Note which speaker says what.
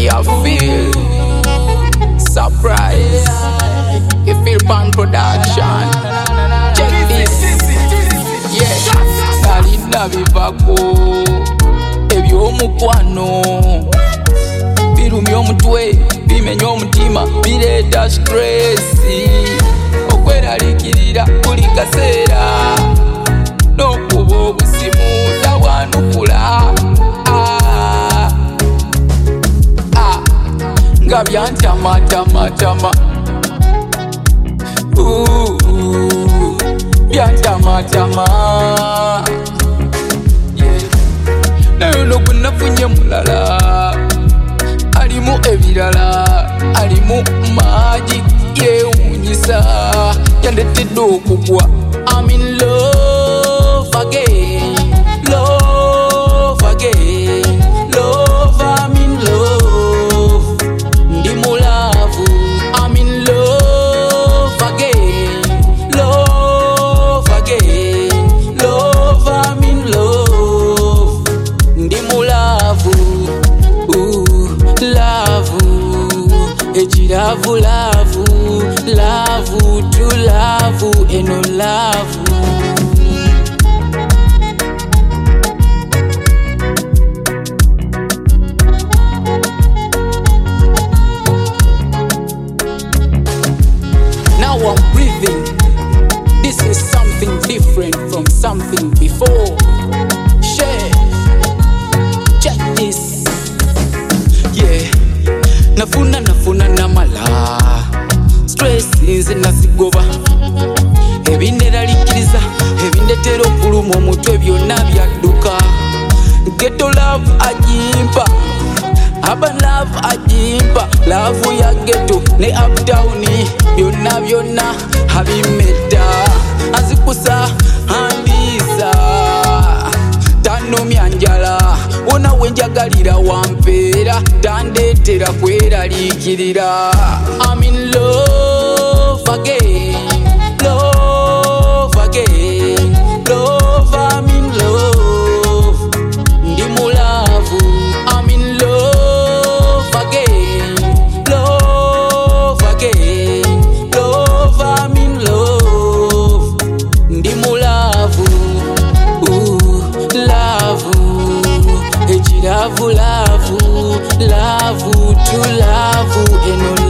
Speaker 1: me I feel surprise. You feel pan production. Check this. Yeah, alina bivako ebyomukwano birumya omutwe bimenya omutima bireeta stress okweralikirira buli kaseera n'okuba obusimu tawanukula nga byantamatamатама byantamaatama naye nogwe nafunye mulala alimu ebirala alimu maagi yeewuunyisa yandetedde okugwa I'm in love again, love again, love, I'm in love, ndi mulavu I'm in love again, love again, love, I'm in love, ndi mulavu, lavu, ejilavu lavu, lavu to lavu, eno lavu. Now I'm breathing. This is something different from something before. Share. Check this. Yeah. Nafuna namala. Stress is nasigoba. Ebineralikiriza. Ebindetera okuluma omutwe byonna byadduka. Ghetto love ajimpa. Urban love ajimpa. Love ya ghetto ne uptown byonna byonna abimedda azikusa andisa tanomya njala wona wenjagalira wampeera tandetera kweraliikirira I'm in love again, love again, love, I'm in love, ndi mulavu I'm in love again, love again, love, I'm in love, ndi mulavu, lavu, ejilavu lavu, lavu to lavu, eno